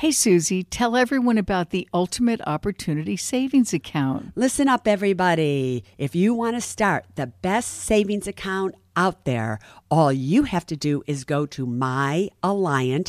Hey, Susie, tell everyone about the Ultimate Opportunity Savings Account. Listen up, everybody. If you want to start the best savings account out there, all you have to do is go to myalliant,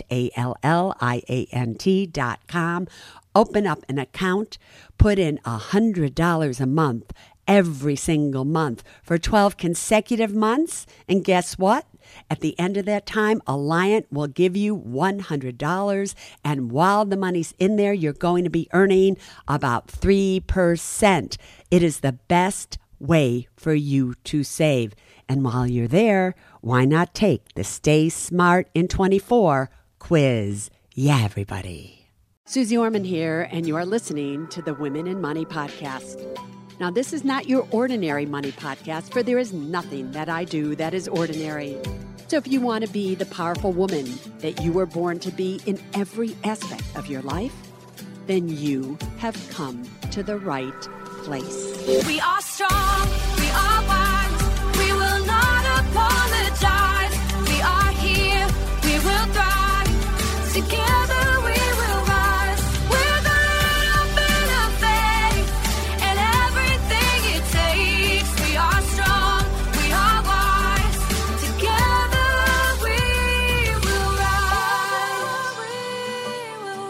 ALLIANT.com, open up an account, put in $100 a month every single month for 12 consecutive months, and guess what? At the end of that time, Alliant will give you $100, and while the money's in there, you're going to be earning about 3%. It is the best way for you to save. And while you're there, why not take the Stay Smart in 24 quiz? Yeah, everybody. Susie Orman here, and you are listening to the Women in Money podcast. Now, this is not your ordinary money podcast, for there is nothing that I do that is ordinary. So if you want to be the powerful woman that you were born to be in every aspect of your life, then you have come to the right place. We are strong, we are wise, we will not apologize. We are here, we will thrive, together we will rise. With a little bit of faith and everything it takes. We are strong, we are wise, together we will rise. We will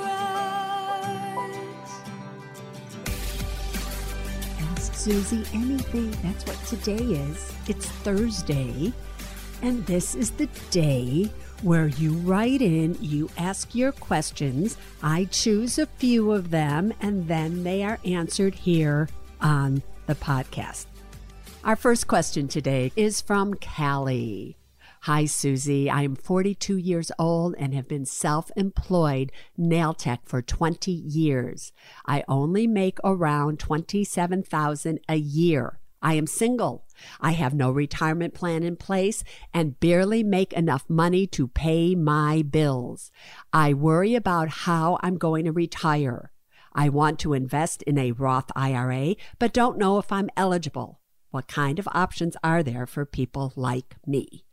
rise. Ask Susie anything. That's what today is. It's Thursday, and this is the day where you write in, you ask your questions. I choose a few of them, and then they are answered here on the podcast. Our first question today is from Callie. Hi, Susie. I am 42 years old and have been self-employed nail tech for 20 years. I only make around $27,000 a year. I am single. I have no retirement plan in place and barely make enough money to pay my bills. I worry about how I'm going to retire. I want to invest in a Roth IRA, but don't know if I'm eligible. What kind of options are there for people like me?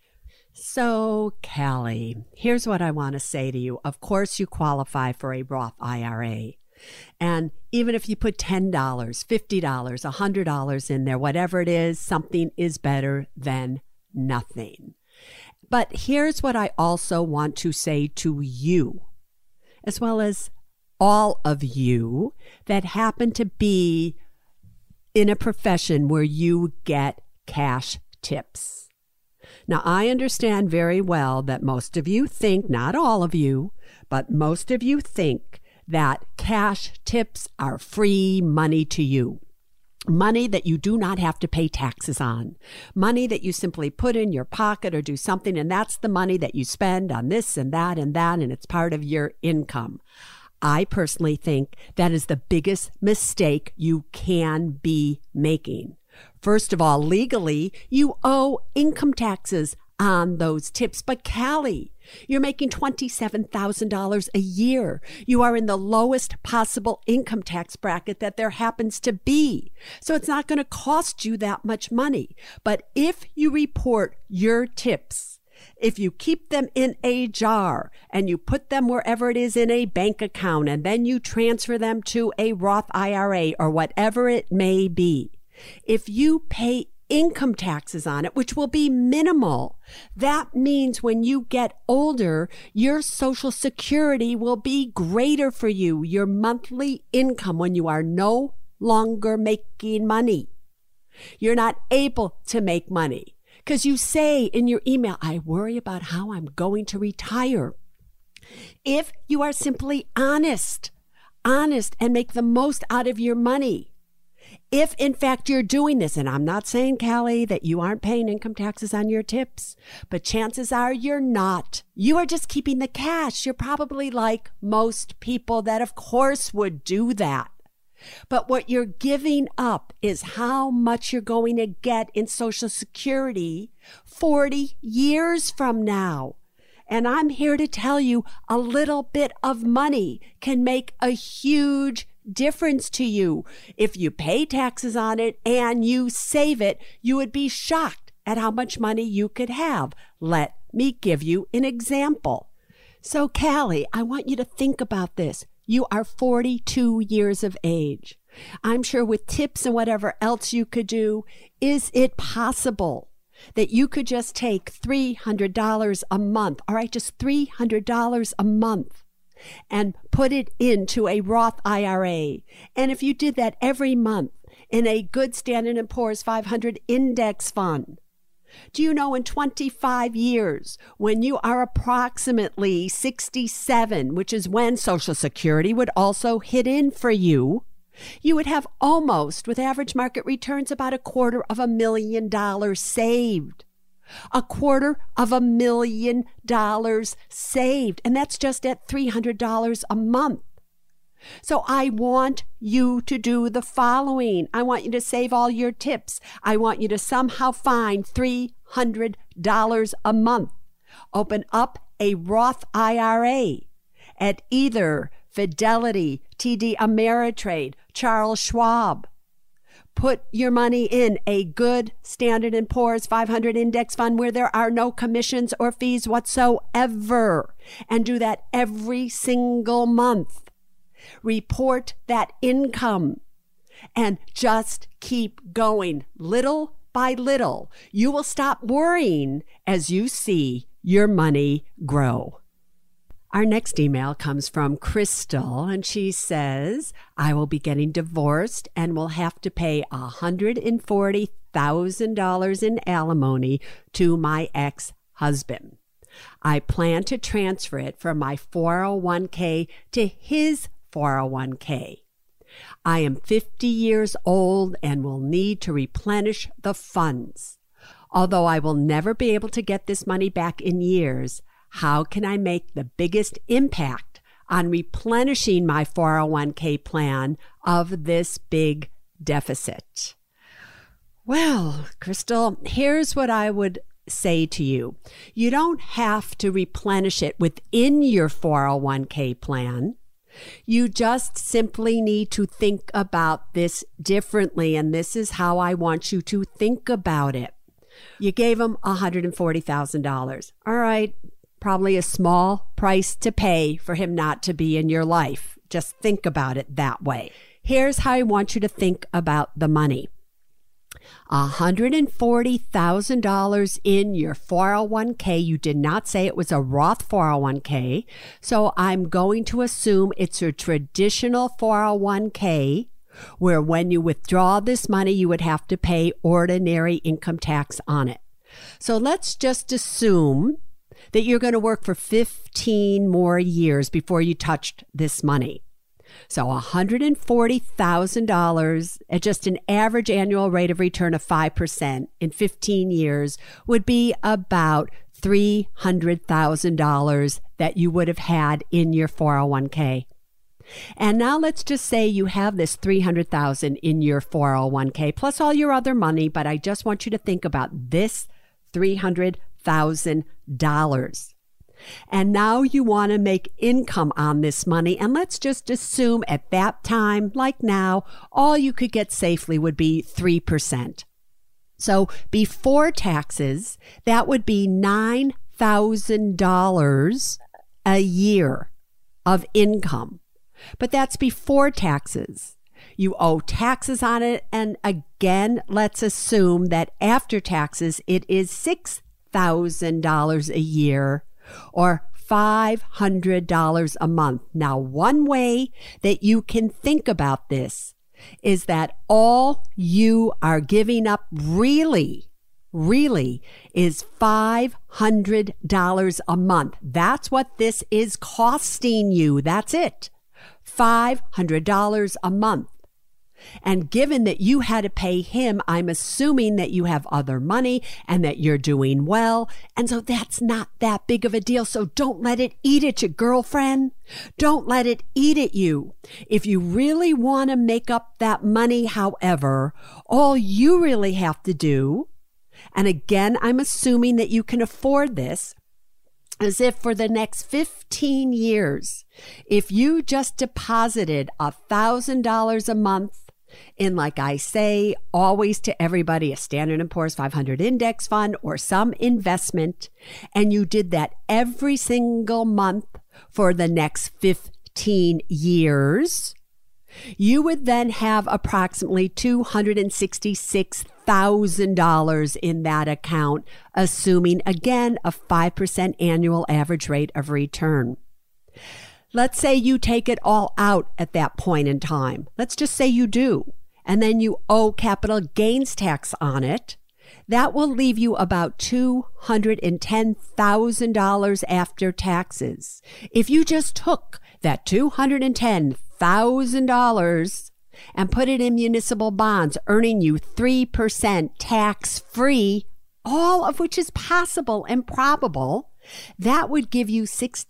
So, Callie, here's what I want to say to you. Of course, you qualify for a Roth IRA. And even if you put $10, $50, $100 in there, whatever it is, something is better than nothing. But here's what I also want to say to you, as well as all of you that happen to be in a profession where you get cash tips. Now, I understand very well that most of you think, not all of you, but most of you think that cash tips are free money to you. Money that you do not have to pay taxes on. Money that you simply put in your pocket or do something, and that's the money that you spend on this and that, and it's part of your income. I personally think that is the biggest mistake you can be making. First of all, legally, you owe income taxes on those tips. But Callie, you're making $27,000 a year. You are in the lowest possible income tax bracket that there happens to be. So it's not going to cost you that much money. But if you report your tips, if you keep them in a jar and you put them wherever it is in a bank account, and then you transfer them to a Roth IRA or whatever it may be, if you pay income taxes on it, which will be minimal, that means when you get older, your Social Security will be greater for you, your monthly income, when you are no longer making money. You're not able to make money because you say in your email, I worry about how I'm going to retire. If you are simply honest and make the most out of your money, if, in fact, you're doing this, and I'm not saying, Callie, that you aren't paying income taxes on your tips, but chances are you're not. You are just keeping the cash. You're probably like most people that, of course, would do that. But what you're giving up is how much you're going to get in Social Security 40 years from now. And I'm here to tell you a little bit of money can make a huge difference to you. If you pay taxes on it and you save it, you would be shocked at how much money you could have. Let me give you an example. So, Callie, I want you to think about this. You are 42 years of age. I'm sure with tips and whatever else you could do, is it possible that you could just take $300 a month, all right, just $300 a month, and put it into a Roth IRA? And if you did that every month in a good Standard & Poor's 500 index fund, do you know in 25 years, when you are approximately 67, which is when Social Security would also hit in for you, you would have almost, with average market returns, about $250,000 saved. $250,000 saved. And that's just at $300 a month. So I want you to do the following. I want you to save all your tips. I want you to somehow find $300 a month. Open up a Roth IRA at either Fidelity, TD Ameritrade, Charles Schwab. Put your money in a good Standard & Poor's 500 index fund where there are no commissions or fees whatsoever. And do that every single month. Report that income and just keep going little by little. You will stop worrying as you see your money grow. Our next email comes from Crystal, and she says, I will be getting divorced and will have to pay $140,000 in alimony to my ex-husband. I plan to transfer it from my 401k to his 401k. I am 50 years old and will need to replenish the funds. Although I will never be able to get this money back in years, how can I make the biggest impact on replenishing my 401k plan of this big deficit? Well, Crystal, here's what I would say to you. You don't have to replenish it within your 401k plan. You just simply need to think about this differently, and this is how I want you to think about it. You gave him $140,000. All right, probably a small price to pay for him not to be in your life. Just think about it that way. Here's how I want you to think about the money. $140,000 in your 401k. You did not say it was a Roth 401k. So I'm going to assume it's a traditional 401k where when you withdraw this money, you would have to pay ordinary income tax on it. So let's just assume that you're going to work for 15 more years before you touched this money. So $140,000 at just an average annual rate of return of 5% in 15 years would be about $300,000 that you would have had in your 401k. And now let's just say you have this $300,000 in your 401k plus all your other money, but I just want you to think about this $300,000. And now you want to make income on this money. And let's just assume at that time, like now, all you could get safely would be 3%. So before taxes, that would be $9,000 a year of income. But that's before taxes. You owe taxes on it. And again, let's assume that after taxes, it is $6,000 a year, or $500 a month. Now, one way that you can think about this is that all you are giving up really is $500 a month. That's what this is costing you. That's it. $500 a month. And given that you had to pay him, I'm assuming that you have other money and that you're doing well. And so that's not that big of a deal. So don't let it eat at you, girlfriend. Don't let it eat at you. If you really want to make up that money, however, all you really have to do, and again, I'm assuming that you can afford this, as if for the next 15 years, if you just deposited $1,000 a month in, like I say, always to everybody, a Standard & Poor's 500 index fund or some investment, and you did that every single month for the next 15 years, you would then have approximately $266,000 in that account, assuming, again, a 5% annual average rate of return. Let's say you take it all out at that point in time. Let's just say you do, and then you owe capital gains tax on it. That will leave you about $210,000 after taxes. If you just took that $210,000 and put it in municipal bonds, earning you 3% tax-free, all of which is possible and probable, that would give you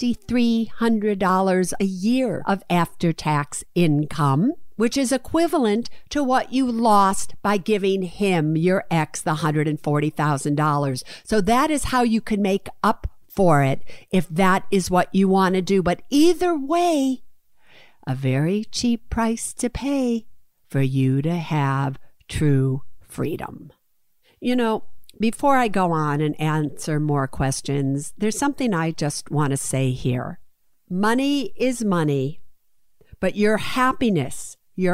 $6,300 a year of after-tax income, which is equivalent to what you lost by giving him, your ex, the $140,000. So that is how you can make up for it if that is what you want to do. But either way, a very cheap price to pay for you to have true freedom. You know, before I go on and answer more questions, there's something I just want to say here. Money is money, but your happiness, your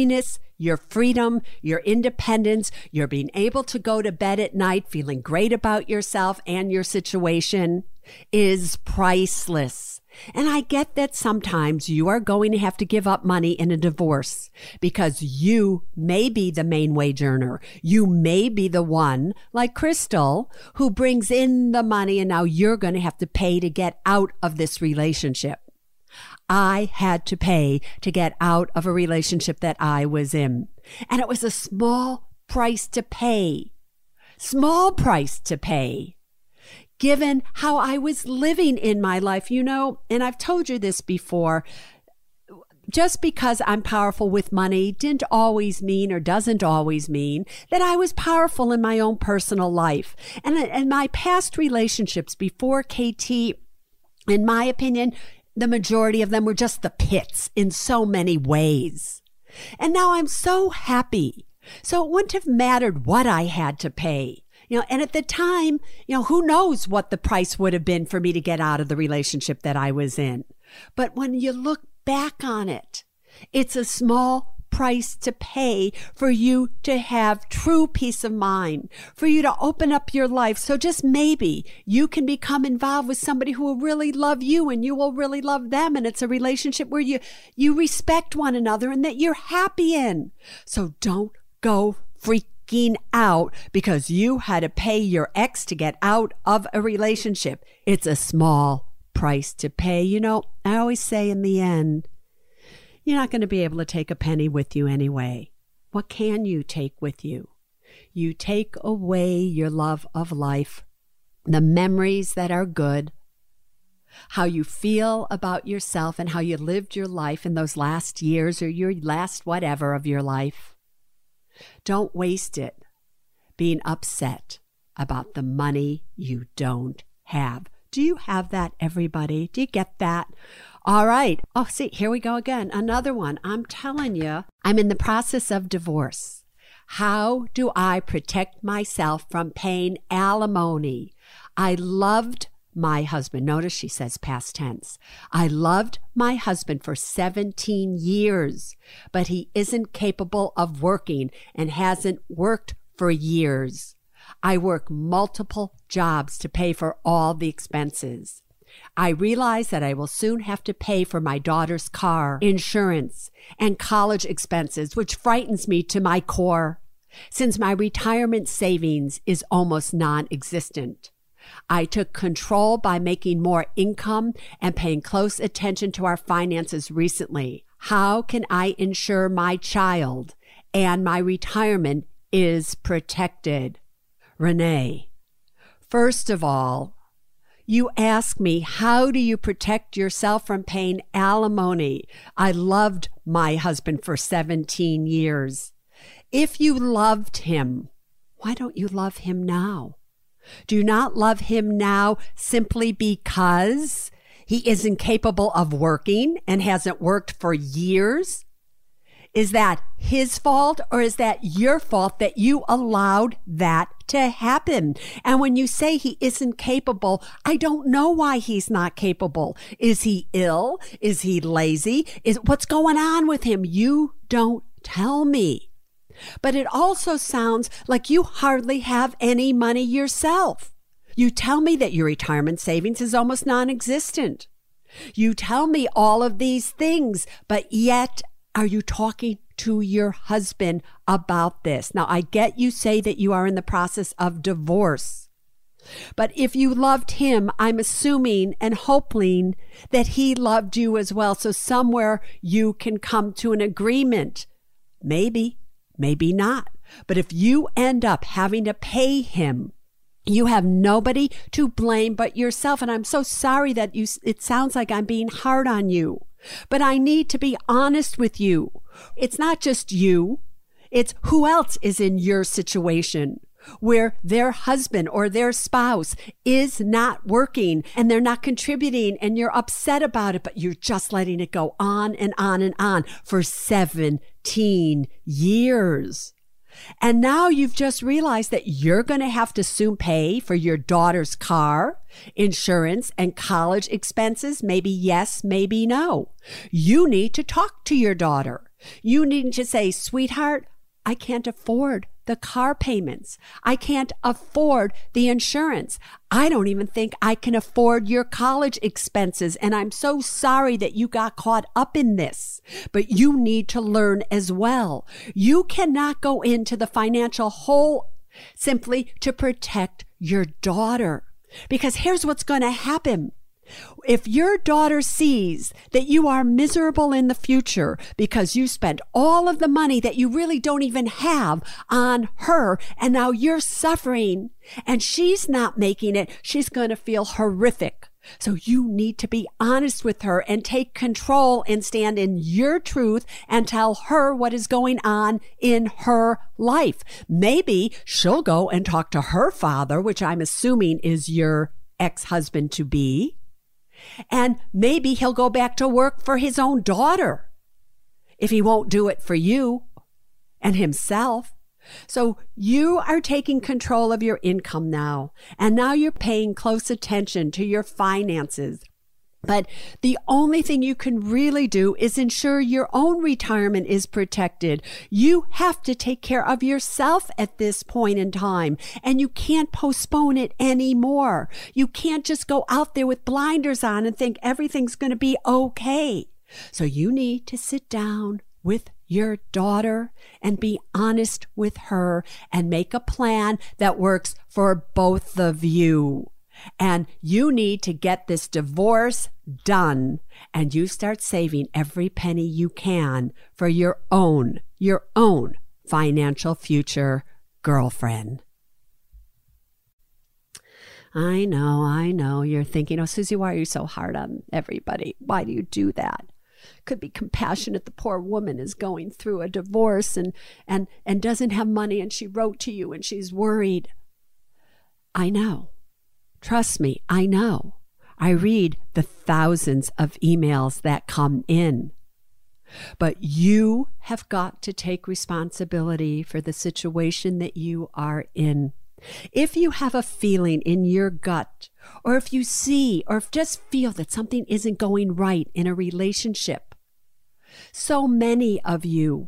freedom, your independence, your being able to go to bed at night feeling great about yourself and your situation is priceless. And I get that sometimes you are going to have to give up money in a divorce because you may be the main wage earner. You may be the one, like Crystal, who brings in the money, and now you're going to have to pay to get out of this relationship. I had to pay to get out of a relationship that I was in. And it was a small price to pay. Small price to pay. Given how I was living in my life, you know, and I've told you this before, just because I'm powerful with money didn't always mean or doesn't always mean that I was powerful in my own personal life. And my past relationships before KT, in my opinion, the majority of them were just the pits in so many ways. And now I'm so happy. So it wouldn't have mattered what I had to pay. You know, and at the time, you know, who knows what the price would have been for me to get out of the relationship that I was in. But when you look back on it, it's a small price to pay for you to have true peace of mind, for you to open up your life. So just maybe you can become involved with somebody who will really love you and you will really love them. And it's a relationship where you respect one another and that you're happy in. So don't go freaking out because you had to pay your ex to get out of a relationship. It's a small price to pay. You know, I always say in the end, you're not going to be able to take a penny with you anyway. What can you take with you? You take away your love of life, the memories that are good, how you feel about yourself and how you lived your life in those last years or your last whatever of your life. Don't waste it being upset about the money you don't have. Do you have that, everybody? Do you get that? All right. Oh, see, here we go again. Another one. I'm telling you, I'm in the process of divorce. How do I protect myself from paying alimony? I loved my husband. Notice she says past tense. I loved my husband for 17 years, but he isn't capable of working and hasn't worked for years. I work multiple jobs to pay for all the expenses. I realize that I will soon have to pay for my daughter's car, insurance, and college expenses, which frightens me to my core, since my retirement savings is almost non-existent. I took control by making more income and paying close attention to our finances recently. How can I ensure my child and my retirement is protected? Renee, first of all, you ask me, how do you protect yourself from paying alimony? I loved my husband for 17 years. If you loved him, why don't you love him now? Do you not love him now simply because he isn't capable of working and hasn't worked for years? Is that his fault, or is that your fault that you allowed that to happen? And when you say he isn't capable, I don't know why he's not capable. Is he ill? Is he lazy? What's going on with him? You don't tell me. But it also sounds like you hardly have any money yourself. You tell me that your retirement savings is almost non-existent. You tell me all of these things, but yet are you talking to your husband about this? Now, I get you say that you are in the process of divorce, but if you loved him, I'm assuming and hoping that he loved you as well. So somewhere you can come to an agreement. Maybe, maybe not. But if you end up having to pay him, you have nobody to blame but yourself. And I'm so sorry that it sounds like I'm being hard on you, but I need to be honest with you. It's not just you. It's who else is in your situation where their husband or their spouse is not working and they're not contributing and you're upset about it, but you're just letting it go on and on and on for 17 years. And now you've just realized that you're going to have to soon pay for your daughter's car, insurance, and college expenses. Maybe yes, maybe no. You need to talk to your daughter. You need to say, sweetheart, I can't afford the car payments. I can't afford the insurance. I don't even think I can afford your college expenses. And I'm so sorry that you got caught up in this, but you need to learn as well. You cannot go into the financial hole simply to protect your daughter, because here's what's going to happen. If your daughter sees that you are miserable in the future because you spent all of the money that you really don't even have on her, and now you're suffering and she's not making it, she's going to feel horrific. So you need to be honest with her and take control and stand in your truth and tell her what is going on in her life. Maybe she'll go and talk to her father, which I'm assuming is your ex-husband to be. And maybe he'll go back to work for his own daughter if he won't do it for you and himself. So you are taking control of your income now, and now you're paying close attention to your finances. But the only thing you can really do is ensure your own retirement is protected. You have to take care of yourself at this point in time, and you can't postpone it anymore. You can't just go out there with blinders on and think everything's going to be okay. So you need to sit down with your daughter and be honest with her and make a plan that works for both of you. And you need to get this divorce done, and you start saving every penny you can for your own financial future, girlfriend. I know. You're thinking, oh, Susie, why are you so hard on everybody? Why do you do that? Could be compassionate. The poor woman is going through a divorce and doesn't have money, and she wrote to you and she's worried. I know. Trust me, I know. I read the thousands of emails that come in. But you have got to take responsibility for the situation that you are in. If you have a feeling in your gut, or if you see or just feel that something isn't going right in a relationship, so many of you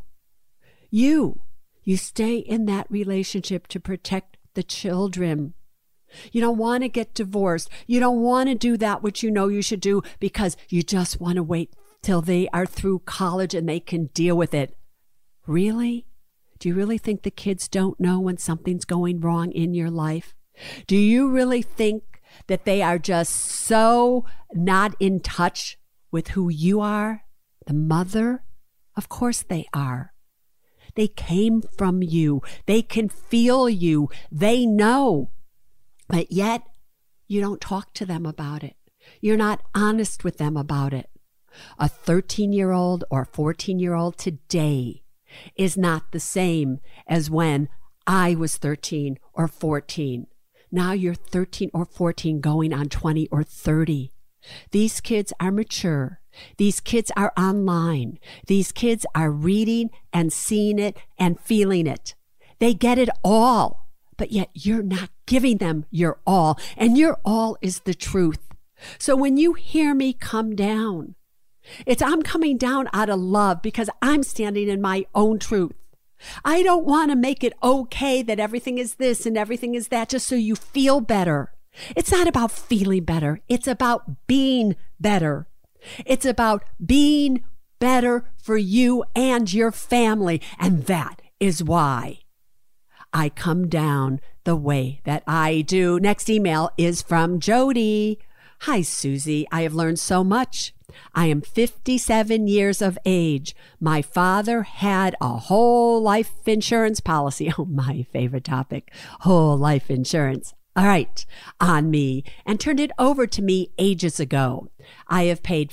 stay in that relationship to protect the children. You don't want to get divorced. You don't want to do that which you know you should do because you just want to wait till they are through college and they can deal with it. Really? Do you really think the kids don't know when something's going wrong in your life? Do you really think that they are just so not in touch with who you are, the mother? Of course they are. They came from you. They can feel you. They know. But yet, you don't talk to them about it. You're not honest with them about it. A 13-year-old or 14-year-old today is not the same as when I was 13 or 14. Now you're 13 or 14 going on 20 or 30. These kids are mature. These kids are online. These kids are reading and seeing it and feeling it. They get it all, but yet you're not giving them your all, and your all is the truth. So when you hear me come down, I'm coming down out of love because I'm standing in my own truth. I don't want to make it okay that everything is this and everything is that just so you feel better. It's not about feeling better. It's about being better. It's about being better for you and your family. And that is why I come down the way that I do. Next email is from Jody. Hi, Susie. I have learned so much. I am 57 years of age. My father had a whole life insurance policy. Oh, my favorite topic, whole life insurance. All right, on me, and turned it over to me ages ago. I have paid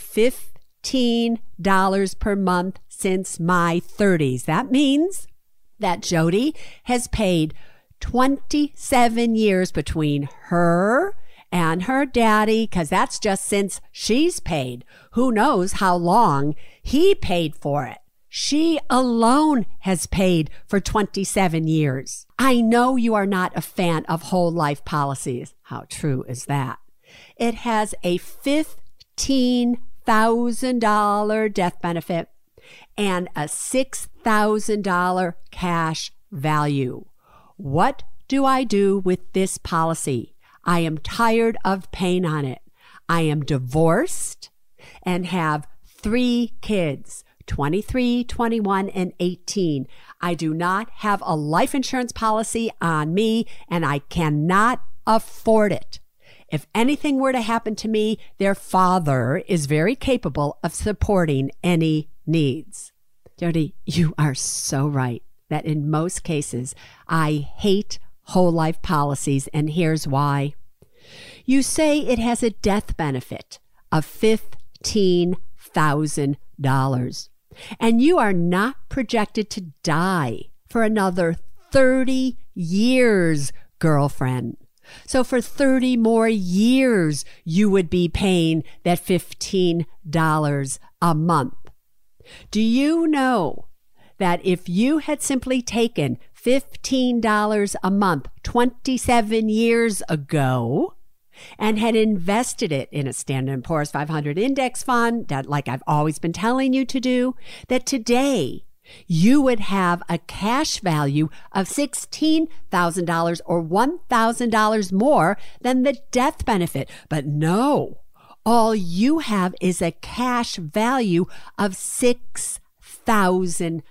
$15 per month since my 30s. That means that Jody has paid 27 years between her and her daddy, because that's just since she's paid. Who knows how long he paid for it. She alone has paid for 27 years. I know you are not a fan of whole life policies. How true is that? It has a $15,000 death benefit and a $6,000 cash value. What do I do with this policy? I am tired of paying on it. I am divorced and have 3 kids. 23, 21, and 18. I do not have a life insurance policy on me, and I cannot afford it. If anything were to happen to me, their father is very capable of supporting any needs. Jody, you are so right that in most cases, I hate whole life policies, and here's why. You say it has a death benefit of $15,000. And you are not projected to die for another 30 years, girlfriend. So for 30 more years, you would be paying that $15 a month. Do you know that if you had simply taken $15 a month 27 years ago, and had invested it in a Standard & Poor's 500 index fund, that, like I've always been telling you to do, that today you would have a cash value of $16,000 or $1,000 more than the death benefit. But no, all you have is a cash value of $6,000.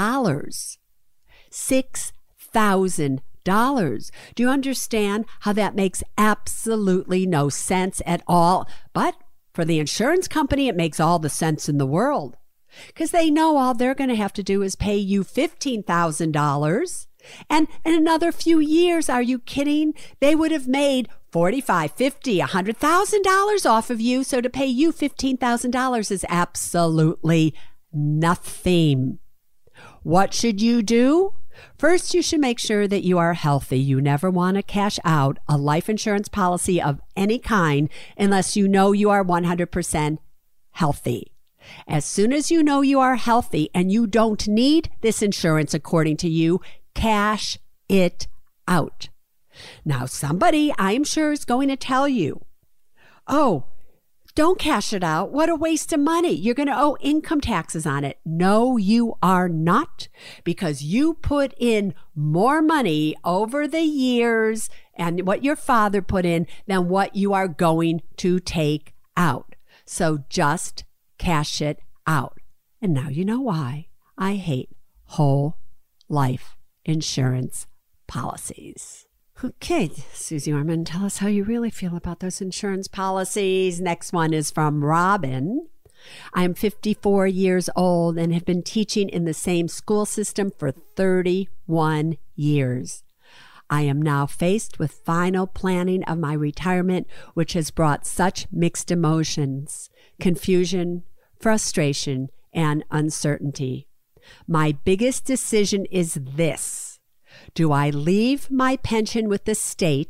$6,000. Do you understand how that makes absolutely no sense at all? But for the insurance company, it makes all the sense in the world, because they know all they're going to have to do is pay you $15,000. And in another few years, are you kidding? They would have made $45,000, $50,000, $100,000 off of you. So to pay you $15,000 is absolutely nothing. What should you do? First, you should make sure that you are healthy. You never want to cash out a life insurance policy of any kind unless you know you are 100% healthy. As soon as you know you are healthy and you don't need this insurance according to you, cash it out. Now, somebody, I'm sure, is going to tell you, oh, don't cash it out. What a waste of money. You're going to owe income taxes on it. No, you are not, because you put in more money over the years and what your father put in than what you are going to take out. So just cash it out. And now you know why I hate whole life insurance policies. Okay, Susie Orman, tell us how you really feel about those insurance policies. Next one is from Robin. I am 54 years old and have been teaching in the same school system for 31 years. I am now faced with final planning of my retirement, which has brought such mixed emotions, confusion, frustration, and uncertainty. My biggest decision is this. Do I leave my pension with the state,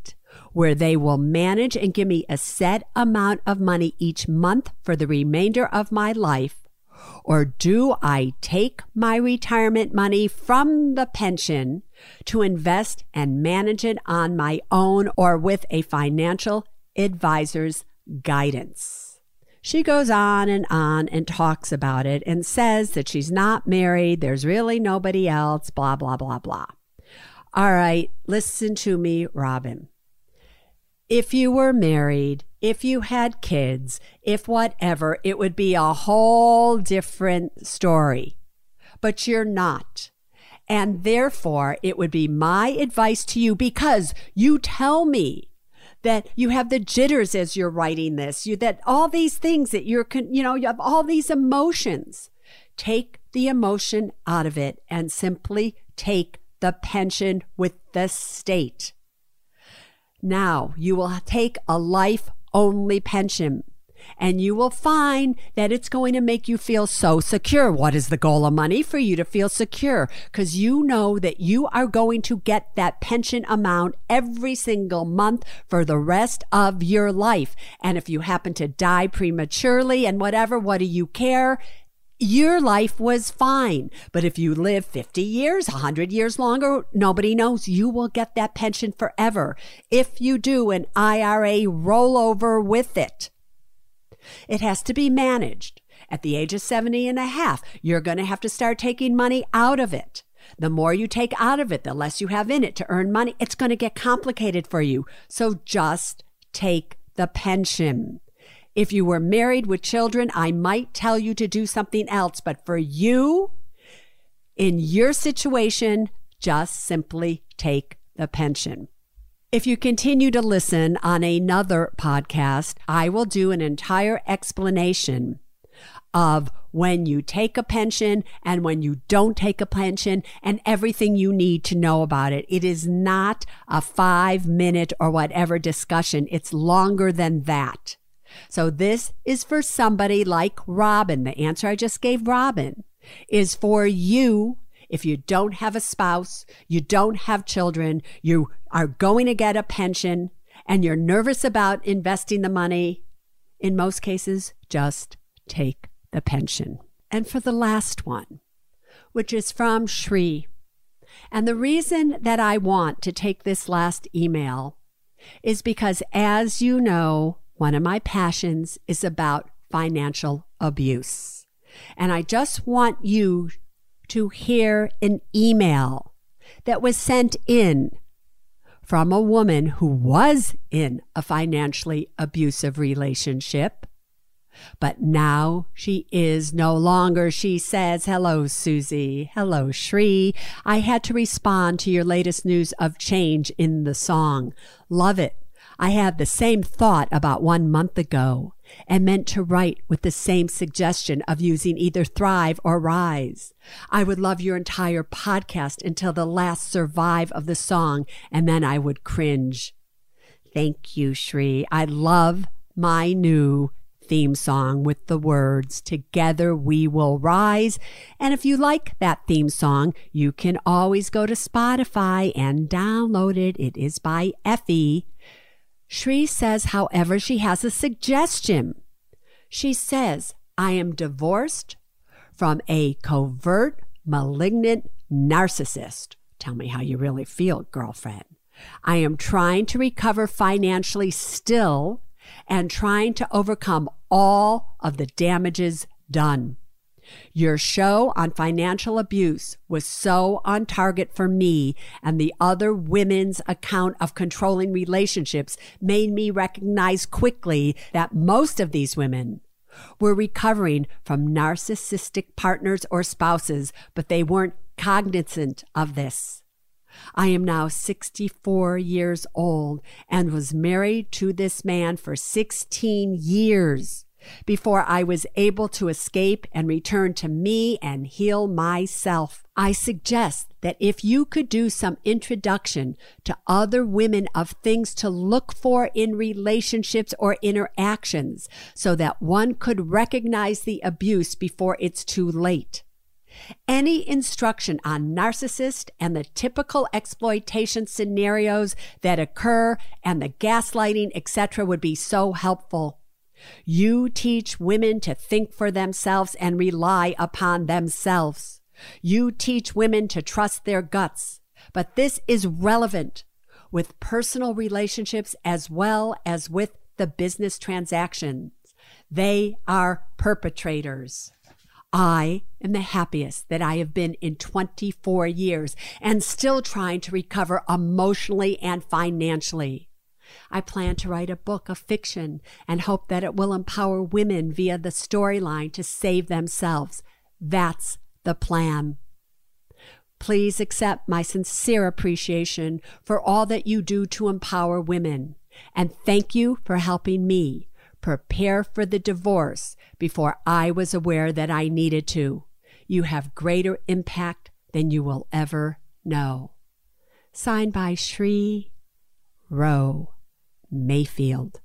where they will manage and give me a set amount of money each month for the remainder of my life? Or do I take my retirement money from the pension to invest and manage it on my own or with a financial advisor's guidance? She goes on and talks about it and says that she's not married. There's really nobody else, blah, blah, blah, blah. All right, listen to me, Robin. If you were married, if you had kids, if whatever, it would be a whole different story. But you're not. And therefore, it would be my advice to you, because you tell me that you have the jitters as you're writing this, that all these things that you have all these emotions. Take the emotion out of it and simply take the pension with the state. Now, you will take a life-only pension, and you will find that it's going to make you feel so secure. What is the goal of money? For you to feel secure, because you know that you are going to get that pension amount every single month for the rest of your life. And if you happen to die prematurely and whatever, what do you care? Your life was fine. But if you live 50 years, 100 years longer, nobody knows. You will get that pension forever. If you do an IRA rollover with it, it has to be managed. At the age of 70 and a half, you're going to have to start taking money out of it. The more you take out of it, the less you have in it to earn money. It's going to get complicated for you. So just take the pension. If you were married with children, I might tell you to do something else. But for you, in your situation, just simply take the pension. If you continue to listen on another podcast, I will do an entire explanation of when you take a pension and when you don't take a pension and everything you need to know about it. It is not a 5-minute or whatever discussion. It's longer than that. So this is for somebody like Robin. The answer I just gave Robin is for you. If you don't have a spouse, you don't have children, you are going to get a pension, and you're nervous about investing the money, in most cases, just take the pension. And for the last one, which is from Shri, and the reason that I want to take this last email is because, as you know, one of my passions is about financial abuse. And I just want you to hear an email that was sent in from a woman who was in a financially abusive relationship, but now she is no longer. She says, "Hello, Susie. Hello, Shri. I had to respond to your latest news of change in the song. Love it. I had the same thought about 1 month ago and meant to write with the same suggestion of using either Thrive or Rise. I would love your entire podcast until the last survive of the song, and then I would cringe." Thank you, Shri. I love my new theme song with the words, "Together we will rise." And if you like that theme song, you can always go to Spotify and download it. It is by Effie. Shri says, however, she has a suggestion. She says, "I am divorced from a covert, malignant narcissist." Tell me how you really feel, girlfriend. "I am trying to recover financially still and trying to overcome all of the damages done. Your show on financial abuse was so on target for me, and the other women's account of controlling relationships made me recognize quickly that most of these women were recovering from narcissistic partners or spouses, but they weren't cognizant of this. I am now 64 years old and was married to this man for 16 years. Before I was able to escape and return to me and heal myself. I suggest that if you could do some introduction to other women of things to look for in relationships or interactions so that one could recognize the abuse before it's too late. Any instruction on narcissist and the typical exploitation scenarios that occur and the gaslighting, etc. would be so helpful. You teach women to think for themselves and rely upon themselves. You teach women to trust their guts. But this is relevant with personal relationships as well as with the business transactions. They are perpetrators. I am the happiest that I have been in 24 years and still trying to recover emotionally and financially. I plan to write a book of fiction and hope that it will empower women via the storyline to save themselves. That's the plan. Please accept my sincere appreciation for all that you do to empower women, and thank you for helping me prepare for the divorce before I was aware that I needed to. You have greater impact than you will ever know. Signed by Sri Rowe Mayfield.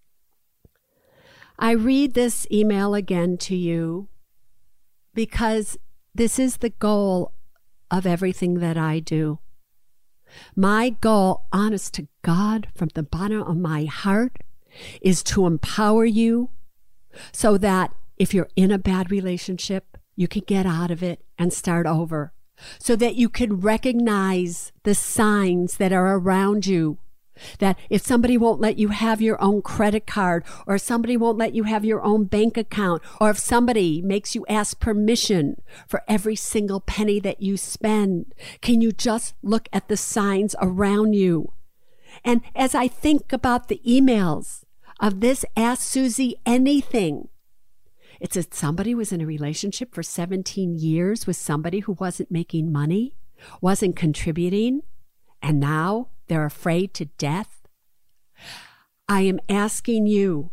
I read this email again to you because this is the goal of everything that I do. My goal, honest to God, from the bottom of my heart, is to empower you so that if you're in a bad relationship, you can get out of it and start over, so that you can recognize the signs that are around you. That if somebody won't let you have your own credit card, or somebody won't let you have your own bank account, or if somebody makes you ask permission for every single penny that you spend, can you just look at the signs around you? And as I think about the emails of this Ask Susie Anything, it's that somebody was in a relationship for 17 years with somebody who wasn't making money, wasn't contributing, and now they're afraid to death. I am asking you,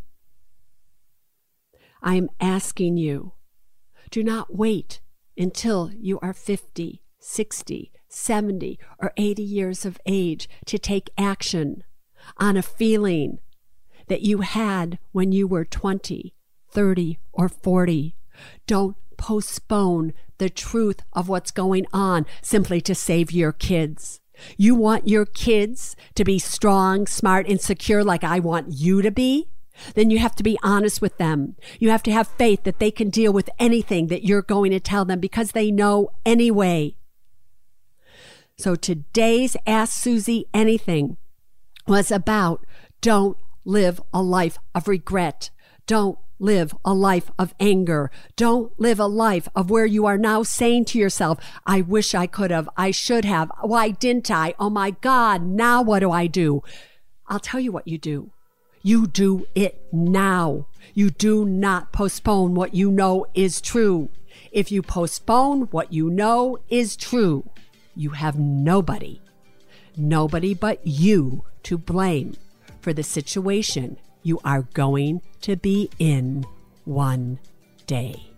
do not wait until you are 50, 60, 70, or 80 years of age to take action on a feeling that you had when you were 20, 30, or 40. Don't postpone the truth of what's going on simply to save your kids. You want your kids to be strong, smart, and secure like I want you to be? Then you have to be honest with them. You have to have faith that they can deal with anything that you're going to tell them because they know anyway. So today's Ask Susie Anything was about don't live a life of regret. Don't live a life of anger. Don't live a life of where you are now saying to yourself, I wish I could have, I should have, why didn't I? Oh my God, now what do I do? I'll tell you what you do. You do it now. You do not postpone what you know is true. If you postpone what you know is true, you have nobody but you to blame for the situation you are going to be in one day.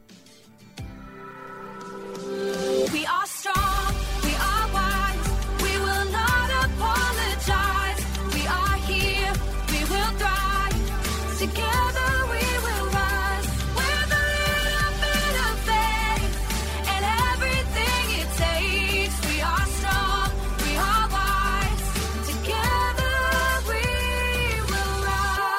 We are strong, we are wise, we will not apologize. We are here, we will thrive, together we will rise. With a little bit of faith and everything it takes. We are strong, we are wise, together we will rise.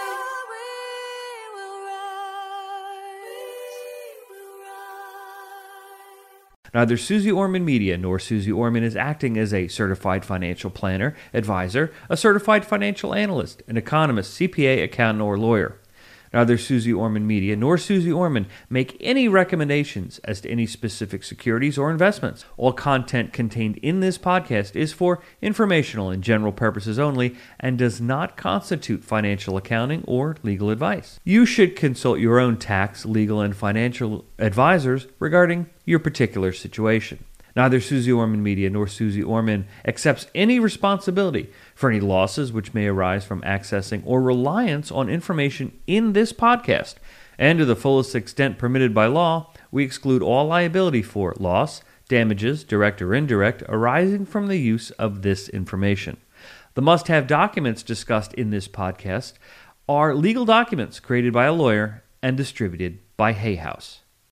Neither Susie Orman Media nor Susie Orman is acting as a certified financial planner, advisor, a certified financial analyst, an economist, CPA, accountant, or lawyer. Neither Susie Orman Media nor Susie Orman make any recommendations as to any specific securities or investments. All content contained in this podcast is for informational and general purposes only and does not constitute financial accounting or legal advice. You should consult your own tax, legal, and financial advisors regarding your particular situation. Neither Susie Orman Media nor Susie Orman accepts any responsibility for any losses which may arise from accessing or reliance on information in this podcast. And to the fullest extent permitted by law, we exclude all liability for loss, damages, direct or indirect, arising from the use of this information. The must-have documents discussed in this podcast are legal documents created by a lawyer and distributed by Hay House.